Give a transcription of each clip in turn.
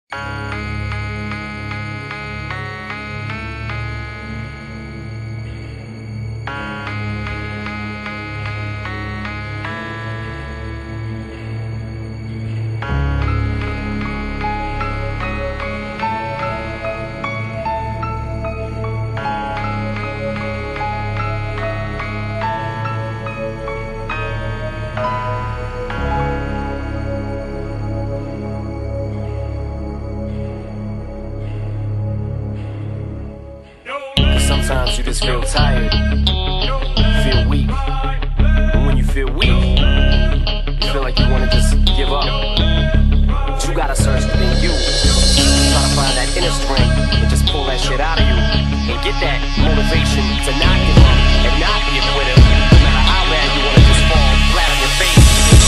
Sometimes you just feel tired, feel weak, and when you feel weak, you feel like you want to just give up. But you gotta search within you, try to find that inner strength and just pull that shit out of you and get that motivation to not give up and not be a quitter, no matter how bad you want to just fall flat on your face.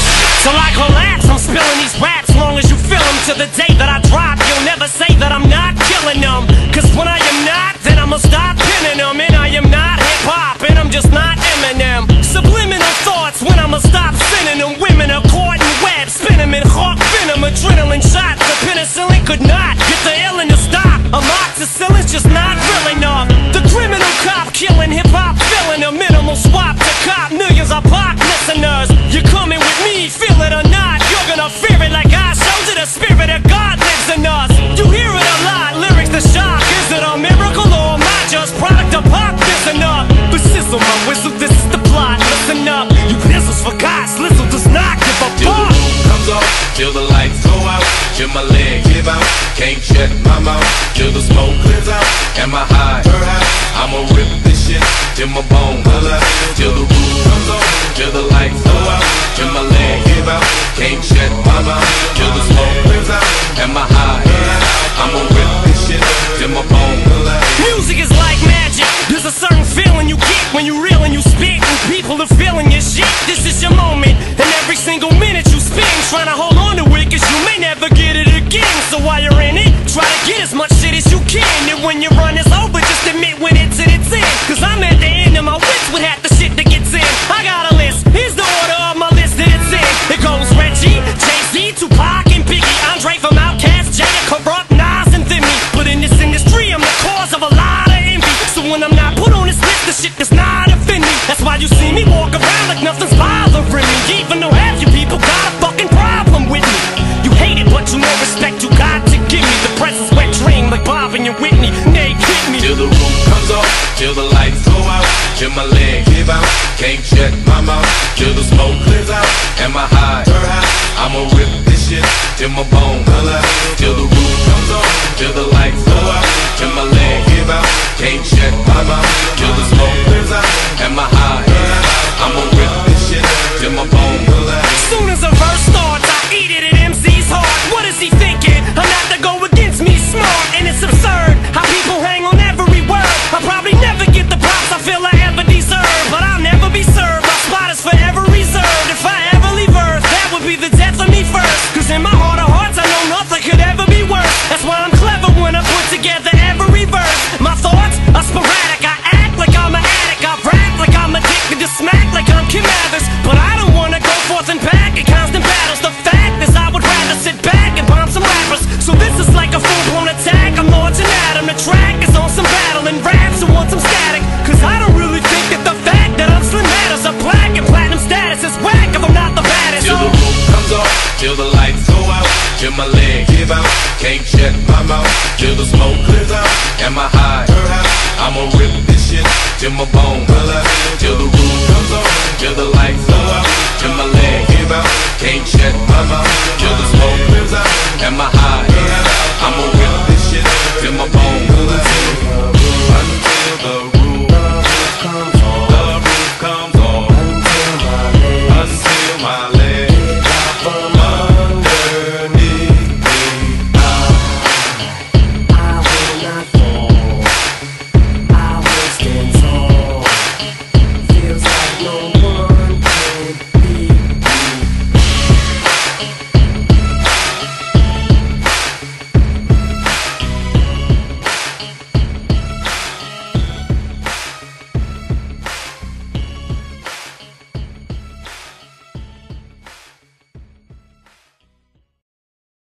So like relax, I'm spilling these raps long as you feel them. To the day that I drop, you'll never say that I'm not killing them, cause when I am not, then I'ma stop pinning them. And I am not hip-hop, and I'm just not Eminem. Subliminal thoughts when I'ma stop sending them. Women are caught in webs, spin them in hawk venom. Adrenaline shots, the penicillin could not get the illin' to stop. Amoxicillin's just not real enough. The criminal cop killing hip-hop, filling a minimal swap to cop millions of pop listeners. You're coming with me, feel it or not, you're gonna fear it like I showed you. The spirit of God lives in us. You hear it a lot, lyrics to shock. Is it a miracle or am I just product of pop? Listen up, but sizzle my whistle, this is the plot. Listen up, you pistols for God, Slizzle does not give a fuck. Till the roof comes off, till the lights go out, till my legs give out, can't shut my mouth, till the smoke clears out. Am I high? I'ma rip this shit till my bones holler. Till the roof comes off, till the lights go out, till my legs give out, can't shut my mouth, till the smoke clears out. Am I high? I'ma rip this shit till my bones holler. Music is like magic. There's a certain feeling you get when you reel and you spit, and people are feeling your shit. This is your moment, and every single minute you spend trying to hold on to it, cause you may never get it again. So while you're in it, try to get as much shit as you can. And when your run is over, just admit when it's in its end, cause I'm at the end of my wits with half the shit that gets in. I got a list, here's the order of my list that it's in. It goes Reggie, Jay-Z, Tupac, and Biggie, Andre from Outkast, Jada, Corrupt, Nas, and Thimmy. But in this industry, I'm the cause of a lot of envy. So when I'm not put on this list, the shit does not offend me. That's why you see me walk around like nothing's bothering me, even though half you people got a fucking problem with me. You hate it, but you know respect you got to give me. The presence wet dream like Bob and your Whitney. They kick me till the roof comes off, till the lights go out, till my legs give out, can't shut my mouth, till the smoke clears out. Am I high? I'ma rip this shit till my bones holler. Till the roof comes off, till the lights go out, till my legs give out, can't shut my mouth, till the smoke clears out. Am I high? I'ma rip this shit till my bones holler. Soon as a verse starts, I eat it at MC's heart. What is he thinking? I'm not to go against me, smart, and it's absurd how people hang on every word. I'll probably never get the props I feel I ever deserve, but I'll never be served. My spot is forever reserved. If I ever leave Earth, that would be the death of me first, cause in my heart of hearts I know nothing could ever be worse. That's why I'm clever when I put together every verse. My thoughts are sporadic, I act like I'm an addict, I rap like I'm addicted to smack like I'm Kim Mathers. But I don't wanna go forth and back in constant battles. The fact is I would rather sit back and bomb some rappers. So this is like a full-blown attack, I'm launching at 'em. The track is on some battle and raps who want some static, cause I don't really think that the fact that I'm Slim matters. A black and platinum status is whack if I'm not the baddest. Till the roof comes off, till the lights go out, till my legs give out, can't shut my mouth, till the smoke clears out. Am I high? I'ma rip this shit till my bones holler. Till the roof comes off, till the lights go out, till my legs give out, can't shut my mouth, till the smoke